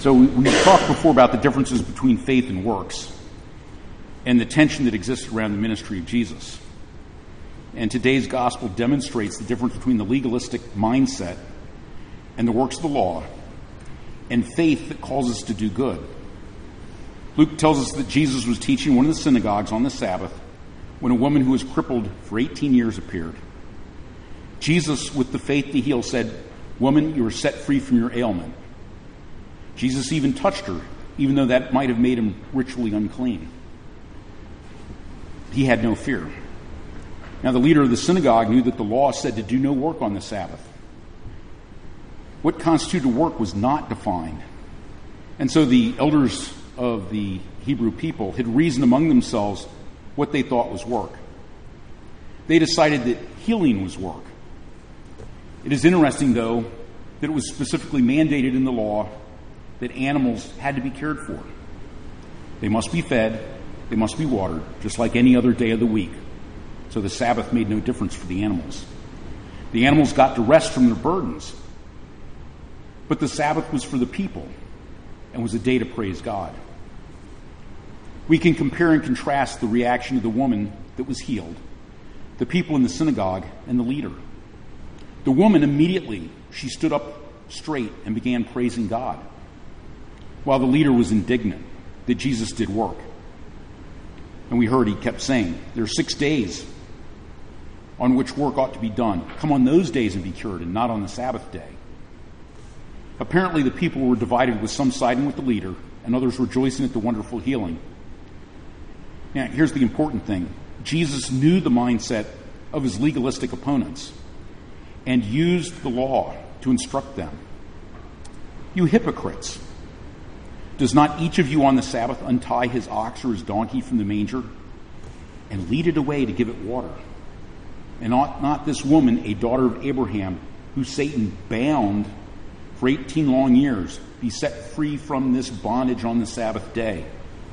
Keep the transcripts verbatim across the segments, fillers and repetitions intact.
So we, we talked before about the differences between faith and works and the tension that exists around the ministry of Jesus. And today's gospel demonstrates the difference between the legalistic mindset and the works of the law and faith that calls us to do good. Luke tells us that Jesus was teaching in one of the synagogues on the Sabbath when a woman who was crippled for eighteen years appeared. Jesus, with the faith to heal, said, "Woman, you are set free from your ailment." Jesus even touched her, even though that might have made him ritually unclean. He had no fear. Now, the leader of the synagogue knew that the law said to do no work on the Sabbath. What constituted work was not defined. And so the elders of the Hebrew people had reasoned among themselves what they thought was work. They decided that healing was work. It is interesting, though, that it was specifically mandated in the law that animals had to be cared for. They must be fed, they must be watered, just like any other day of the week. So the Sabbath made no difference for the animals. The animals got to rest from their burdens, but the Sabbath was for the people and was a day to praise God. We can compare and contrast the reaction of the woman that was healed, the people in the synagogue, and the leader. The woman immediately, she stood up straight and began praising God, while the leader was indignant that Jesus did work. And we heard he kept saying, there are six days on which work ought to be done. Come on those days and be cured, and not on the Sabbath day. Apparently the people were divided, with some siding with the leader and others rejoicing at the wonderful healing. Now, here's the important thing. Jesus knew the mindset of his legalistic opponents and used the law to instruct them. You hypocrites! Does not each of you on the Sabbath untie his ox or his donkey from the manger and lead it away to give it water? And ought not this woman, a daughter of Abraham, who Satan bound for eighteen long years, be set free from this bondage on the Sabbath day?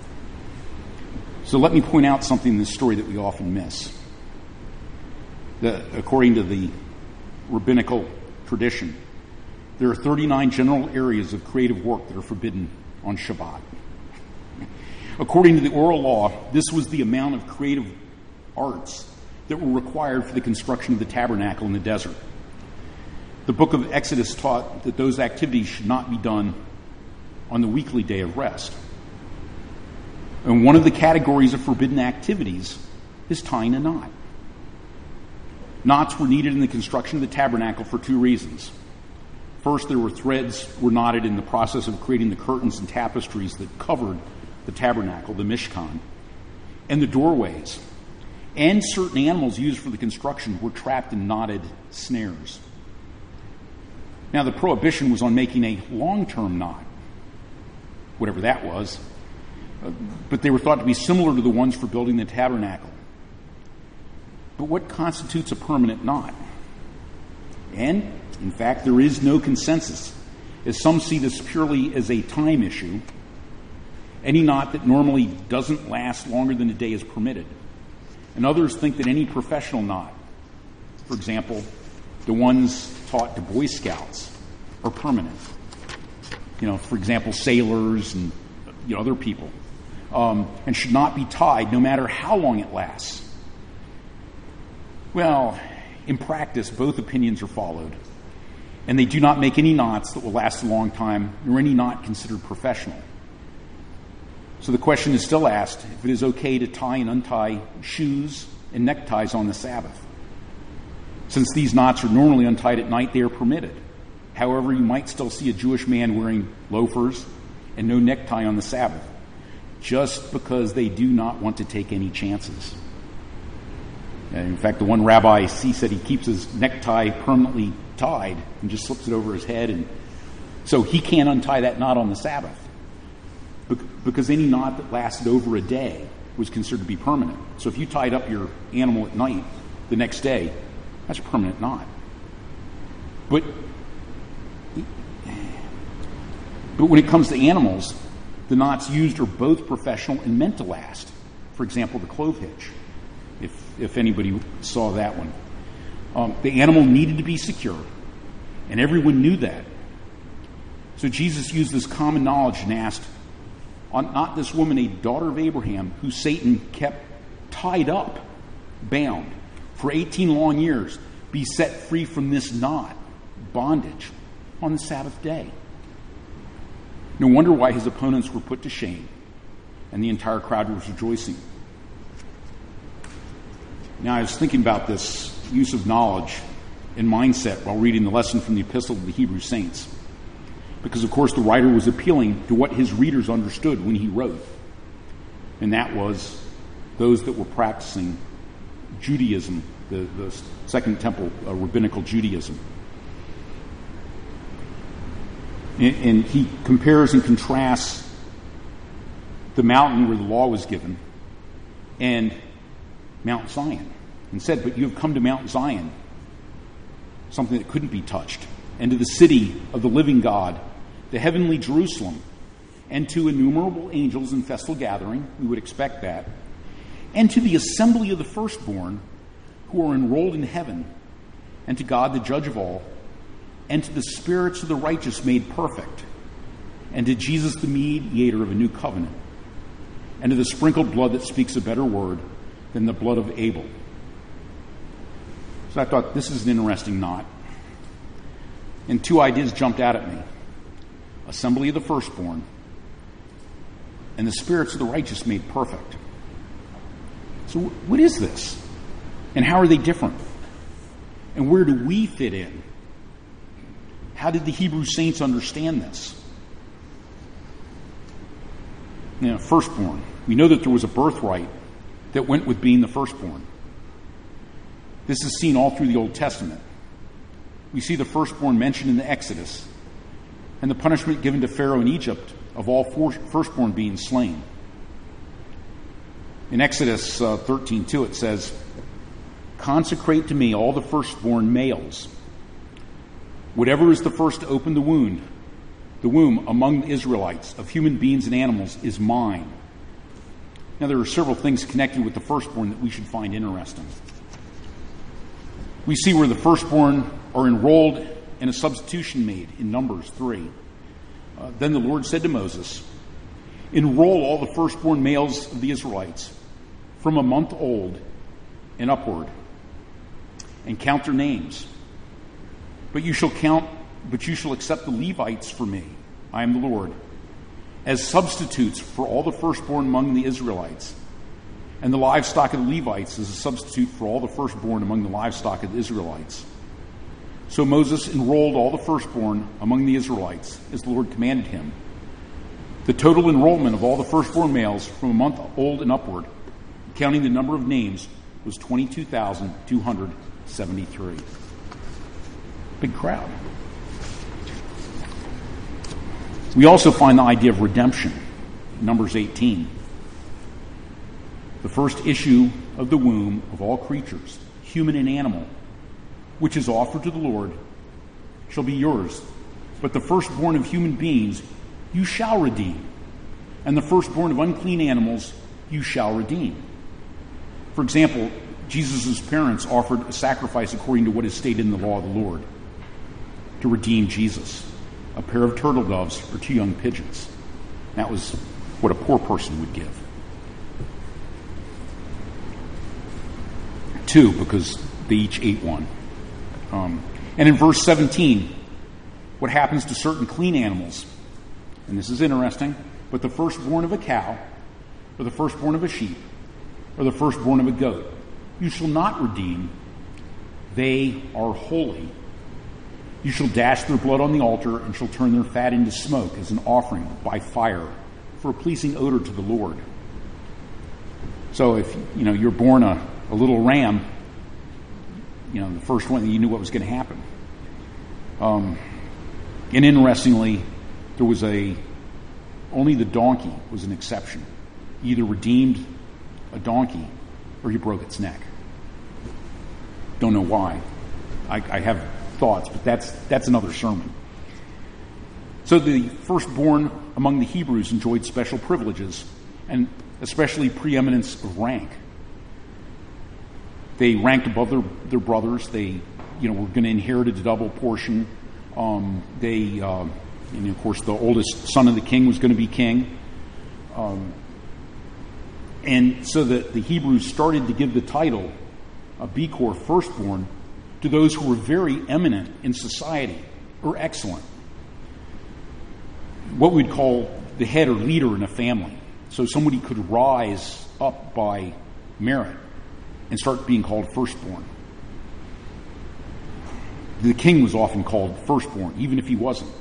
So let me point out something in this story that we often miss. The, according to the rabbinical tradition, there are thirty-nine general areas of creative work that are forbidden on Shabbat. According to the oral law, this was the amount of creative arts that were required for the construction of the tabernacle in the desert. The book of Exodus taught that those activities should not be done on the weekly day of rest. And one of the categories of forbidden activities is tying a knot. Knots were needed in the construction of the tabernacle for two reasons. First, there were threads were knotted in the process of creating the curtains and tapestries that covered the tabernacle, the Mishkan, and the doorways. And certain animals used for the construction were trapped in knotted snares. Now, the prohibition was on making a long-term knot, whatever that was, but they were thought to be similar to the ones for building the tabernacle. But what constitutes a permanent knot? And in fact, there is no consensus, as some see this purely as a time issue. Any knot that normally doesn't last longer than a day is permitted. And others think that any professional knot, for example, the ones taught to Boy Scouts, are permanent. You know, for example, sailors and you know, other people, um, and should not be tied no matter how long it lasts. Well, in practice, both opinions are followed. And they do not make any knots that will last a long time, nor any knot considered professional. So the question is still asked if it is okay to tie and untie shoes and neckties on the Sabbath. Since these knots are normally untied at night, they are permitted. However, you might still see a Jewish man wearing loafers and no necktie on the Sabbath, just because they do not want to take any chances. And in fact, the one rabbi I see said he keeps his necktie permanently tied and just slips it over his head, and so he can't untie that knot on the Sabbath because any knot that lasted over a day was considered to be permanent. So if you tied up your animal at night the next day, that's a permanent knot. But but when it comes to animals, the knots used are both professional and meant to last. For example, the clove hitch, if if anybody saw that one. Um, the animal needed to be secure, and everyone knew that. So Jesus used this common knowledge and asked, "Ought not this woman, a daughter of Abraham, who Satan kept tied up, bound, for eighteen long years, be set free from this knot, bondage, on the Sabbath day?" No wonder why his opponents were put to shame, and the entire crowd was rejoicing. Now, I was thinking about this use of knowledge and mindset while reading the lesson from the Epistle to the Hebrew Saints. Because, of course, the writer was appealing to what his readers understood when he wrote. And that was those that were practicing Judaism, the, the Second Temple uh, rabbinical Judaism. And, and he compares and contrasts the mountain where the law was given and Mount Zion, and said, "But you have come to Mount Zion, something that couldn't be touched, and to the city of the living God, the heavenly Jerusalem, and to innumerable angels in festal gathering," we would expect that, "and to the assembly of the firstborn who are enrolled in heaven, and to God the judge of all, and to the spirits of the righteous made perfect, and to Jesus the mediator of a new covenant, and to the sprinkled blood that speaks a better word than the blood of Abel." So I thought, this is an interesting knot. And two ideas jumped out at me. Assembly of the firstborn and the spirits of the righteous made perfect. So what is this? And how are they different? And where do we fit in? How did the Hebrew saints understand this? You know, firstborn. We know that there was a birthright that went with being the firstborn. This is seen all through the Old Testament. We see the firstborn mentioned in the Exodus, and the punishment given to Pharaoh in Egypt of all firstborn being slain. In Exodus uh, thirteen two, it says, "Consecrate to me all the firstborn males. Whatever is the first to open the womb, the womb among the Israelites of human beings and animals is mine." Now, there are several things connected with the firstborn that we should find interesting. We see where the firstborn are enrolled and a substitution made in Numbers three. Uh, then the Lord said to Moses, "Enroll all the firstborn males of the Israelites from a month old and upward, and count their names. But you shall count, but you shall accept the Levites for me, I am the Lord, as substitutes for all the firstborn among the Israelites. And the livestock of the Levites is a substitute for all the firstborn among the livestock of the Israelites." So Moses enrolled all the firstborn among the Israelites, as the Lord commanded him. The total enrollment of all the firstborn males from a month old and upward, counting the number of names, was twenty-two thousand two hundred seventy-three. Big crowd. We also find the idea of redemption, Numbers eighteen. "The first issue of the womb of all creatures, human and animal, which is offered to the Lord, shall be yours. But the firstborn of human beings you shall redeem, and the firstborn of unclean animals you shall redeem." For example, Jesus' parents offered a sacrifice according to what is stated in the law of the Lord to redeem Jesus. A pair of turtle doves or two young pigeons. That was what a poor person would give. Two, because they each ate one. Um, and in verse seventeen, what happens to certain clean animals? And this is interesting. "But the firstborn of a cow, or the firstborn of a sheep, or the firstborn of a goat, you shall not redeem. They are holy. You shall dash their blood on the altar, and shall turn their fat into smoke as an offering by fire, for a pleasing odor to the Lord." So if you know you're born a, a little ram, you know the first one, you knew what was going to happen. Um, and interestingly, there was a only the donkey was an exception. You either redeemed a donkey or you broke its neck. Don't know why. I, I have thoughts, but that's that's another sermon. So the firstborn among the Hebrews enjoyed special privileges, and especially preeminence of rank. They ranked above their, their brothers. They, you know, were going to inherit a double portion. Um, they uh, and of course the oldest son of the king was going to be king. Um, and so the, the Hebrews started to give the title of Bechor, firstborn, to those who were very eminent in society or excellent. What we'd call the head or leader in a family. So somebody could rise up by merit and start being called firstborn. The king was often called firstborn, even if he wasn't.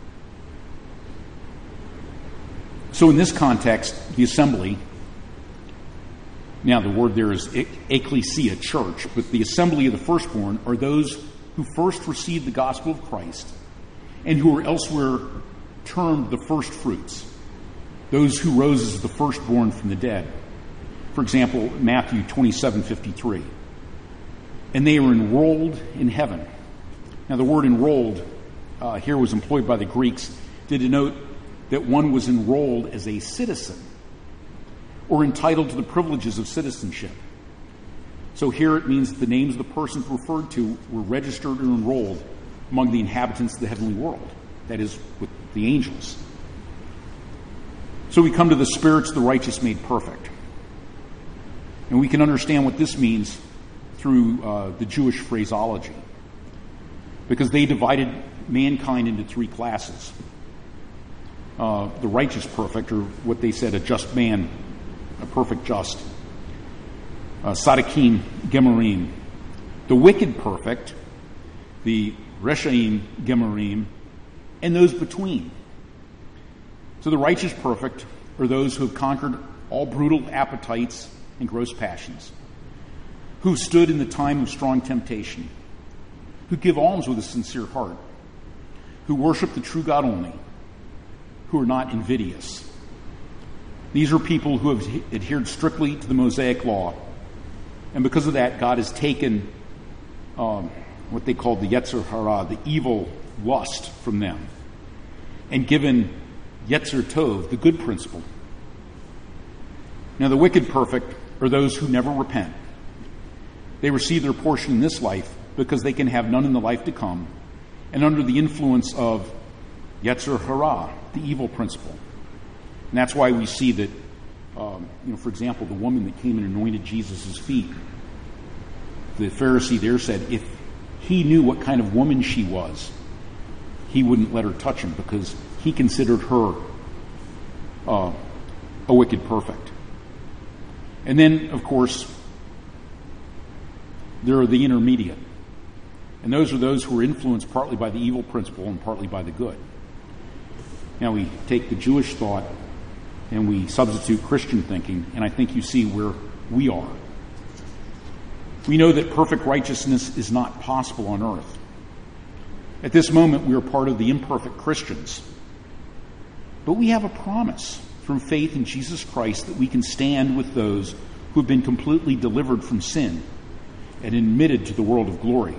So in this context, the assembly, now the word there is ecclesia, church, but the assembly of the firstborn are those who first received the gospel of Christ and who are elsewhere termed the first fruits, those who rose as the firstborn from the dead. For example, Matthew twenty-seven fifty-three. And they are enrolled in heaven. Now the word enrolled uh, here was employed by the Greeks to denote that one was enrolled as a citizen or entitled to the privileges of citizenship. So here it means that the names of the persons referred to were registered or enrolled among the inhabitants of the heavenly world, that is, with the angels. So we come to the spirits of the righteous made perfect. And we can understand what this means through uh, the Jewish phraseology, because they divided mankind into three classes. Uh, the righteous perfect, or what they said, a just man, a perfect just. Uh, Sadikim Gemurim. The wicked perfect, the Reshaim Gemurim, and those between. So the righteous perfect are those who have conquered all brutal appetites and gross passions, who stood in the time of strong temptation, who give alms with a sincere heart, who worship the true God only, who are not invidious. These are people who have adhered strictly to the Mosaic law, and because of that, God has taken um, what they call the Yetzer Hara, the evil lust, from them, and given Yetzer Tov, the good principle. Now, the wicked perfect are those who never repent. They receive their portion in this life because they can have none in the life to come, and under the influence of Yetzer Hara, the evil principle. And that's why we see that, um, you know, for example, the woman that came and anointed Jesus' feet, the Pharisee there said if he knew what kind of woman she was, he wouldn't let her touch him because he considered her uh, a wicked perfect. And then, of course, there are the intermediate. And those are those who are influenced partly by the evil principle and partly by the good. Now we take the Jewish thought and we substitute Christian thinking, and I think you see where we are. We know that perfect righteousness is not possible on earth. At this moment, we are part of the imperfect Christians. But we have a promise through faith in Jesus Christ that we can stand with those who have been completely delivered from sin and admitted to the world of glory.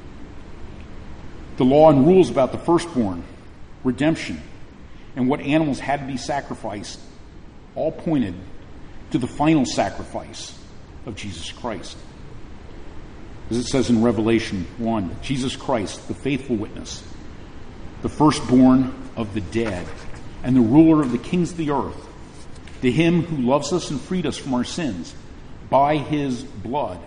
The law and rules about the firstborn, redemption, and what animals had to be sacrificed all pointed to the final sacrifice of Jesus Christ. As it says in Revelation one, Jesus Christ, the faithful witness, the firstborn of the dead, and the ruler of the kings of the earth, to him who loves us and freed us from our sins by his blood.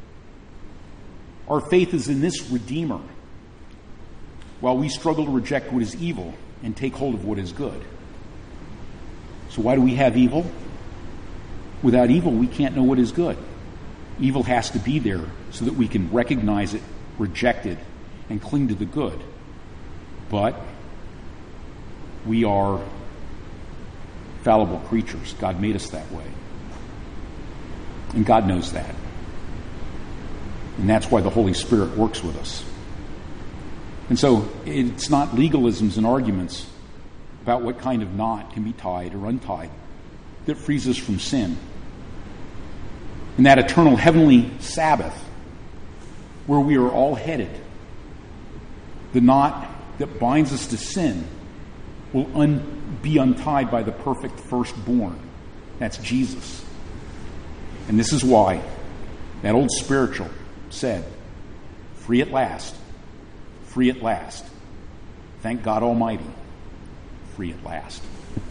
Our faith is in this Redeemer, while we struggle to reject what is evil and take hold of what is good. So why do we have evil? Without evil, we can't know what is good. Evil has to be there so that we can recognize it, reject it, and cling to the good. But we are fallible creatures. God made us that way. And God knows that. And that's why the Holy Spirit works with us. And so it's not legalisms and arguments about what kind of knot can be tied or untied that frees us from sin. And that eternal heavenly Sabbath where we are all headed, the knot that binds us to sin will un- be untied by the perfect firstborn. That's Jesus. And this is why that old spiritual said, "Free at last, free at last. Thank God Almighty." free at last.